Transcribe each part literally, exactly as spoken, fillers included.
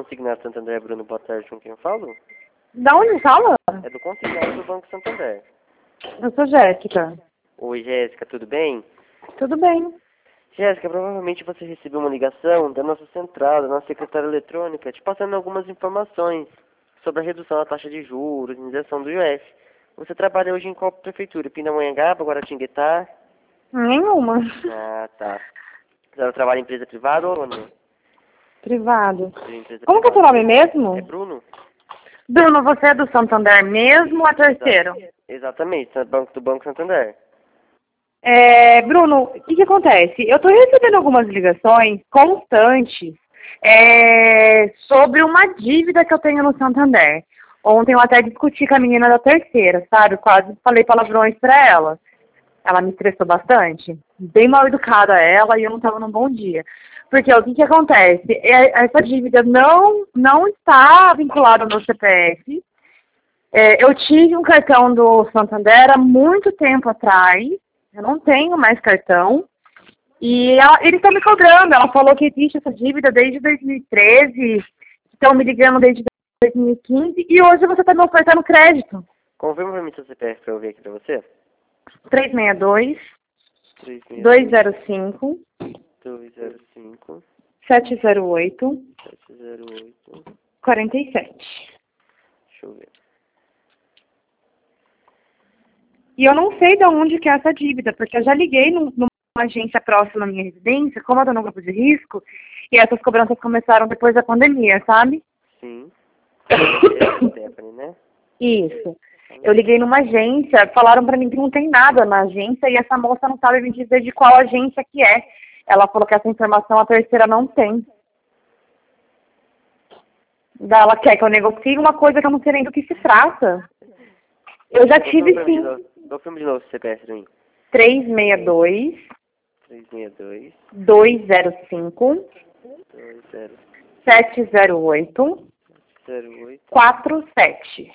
Consignado Santander, Bruno, boa tarde, com quem eu falo? Da onde fala? É do Consignado do Banco Santander. Eu sou Jéssica. Oi, Jéssica, tudo bem? Tudo bem. Jéssica, provavelmente você recebeu uma ligação da nossa central, da nossa secretária eletrônica, te passando algumas informações sobre a redução da taxa de juros, indenização do I O F. Você trabalha hoje em qual prefeitura? Pindamonhangaba, Guaratinguetá? Nenhuma. Ah, tá. Você trabalha em empresa privada ou não? Privado. Empresa Como que é seu privada. nome mesmo? É Bruno? Bruno, você é do Santander mesmo ou é terceiro? Exatamente, do Banco, do Banco Santander. É, Bruno, o que, que acontece? Eu estou recebendo algumas ligações constantes é, sobre uma dívida que eu tenho no Santander. Ontem eu até discuti com a menina da terceira, sabe? Quase falei palavrões para ela. Ela me estressou bastante. Bem mal educada ela e eu não estava num bom dia. Porque o que, que acontece? É, essa dívida não, não está vinculada ao meu C P F. É, eu tive um cartão do Santander há muito tempo atrás. Eu não tenho mais cartão. E ela, eles estão me cobrando. Ela falou que existe essa dívida desde dois mil e treze. Estão me ligando desde dois mil e quinze. E hoje você está me ofertando crédito. Confirma para mim seu C P F para eu ver aqui para você. três seis dois, três seis dois zero cinco, dois zero cinco, sete zero oito, sete zero oito. quarenta e sete. Deixa eu ver. E eu não sei de onde que é essa dívida, porque eu já liguei num- numa agência próxima à minha residência, como eu estou no grupo de risco, e essas cobranças começaram depois da pandemia, sabe? Sim. É a Stephanie, né? Isso. Eu liguei numa agência, falaram pra mim que não tem nada na agência e essa moça não sabe me dizer de qual agência que é. Ela falou que essa informação a terceira não tem. Daí ela quer que eu negocie uma coisa que eu não sei nem do que se trata. Eu já tive sim. Confirma de novo o C P F para mim. três seis dois, três seis dois, dois zero cinco, dois zero sete zero oito, zero oito. quatro sete.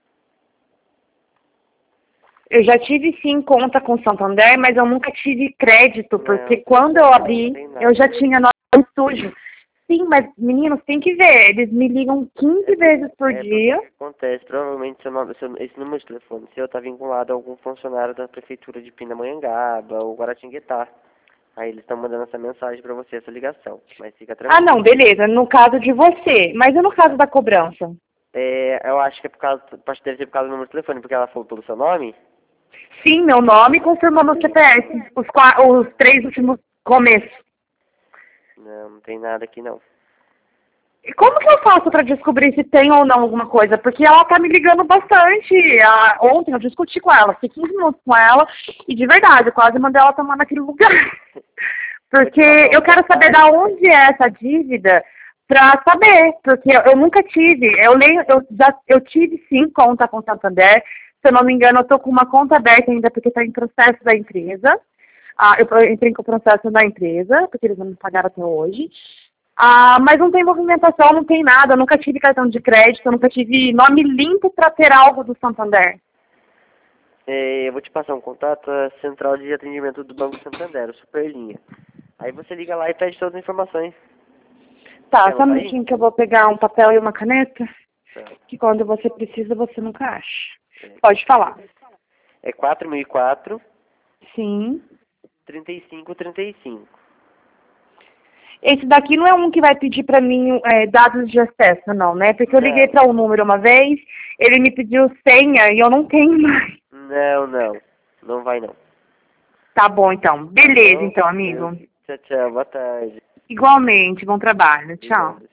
Eu já tive sim conta com o Santander, mas eu nunca tive crédito, porque Não, quando eu abri, não tem nada. eu já tinha nome sujo. Sim, mas meninos, tem que ver, eles me ligam quinze vezes por É, dia. porque o que acontece? Provavelmente seu nome, seu, esse número de telefone seu está vinculado a algum funcionário da prefeitura de Pindamonhangaba ou Guaratinguetá. Aí eles estão mandando essa mensagem para você, essa ligação. Mas fica Ah, tranquilo. não, beleza, no caso de você, mas e no caso da cobrança? É, eu acho que é por causa, pode deve ser por causa do número de telefone, porque ela falou pelo seu nome. Sim, meu nome confirmou meu C P F, os, qua- os três últimos começos. Não, não tem nada aqui não. E como que eu faço para descobrir se tem ou não alguma coisa? Porque ela tá me ligando bastante. Ela- ontem eu discuti com ela, fiquei quinze minutos com ela e de verdade, eu quase mandei ela tomar naquele lugar. Porque eu quero saber da onde é essa dívida para saber, porque eu, eu nunca tive. Eu leio, eu já eu tive sim conta com o Santander. Se eu não me engano, eu tô com uma conta aberta ainda porque está em processo da empresa. Ah, eu eu entrei com o processo da empresa, porque eles não me pagaram até hoje. Ah, mas não tem movimentação, não tem nada. Eu nunca tive cartão de crédito, eu nunca tive nome limpo para ter algo do Santander. É, eu vou te passar um contato, a central de atendimento do Banco Santander, o Superlinha. Aí você liga lá e pede todas as informações. Tá, Quer só um anotar aí? minutinho que eu vou pegar um papel e uma caneta, Tá. que quando você precisa, você nunca acha. É. Pode falar. É quatro mil e quatro, Sim. trinta e cinco, trinta e cinco. Esse daqui não é um que vai pedir pra mim é, dados de acesso, não, né? Porque eu liguei Não. para o número uma vez, ele me pediu senha e eu não tenho mais. Não, não. Não vai não. Tá bom, então. Beleza, Não? então, amigo. Tchau, tchau. Boa tarde. Igualmente, bom trabalho. Tchau. Obrigado.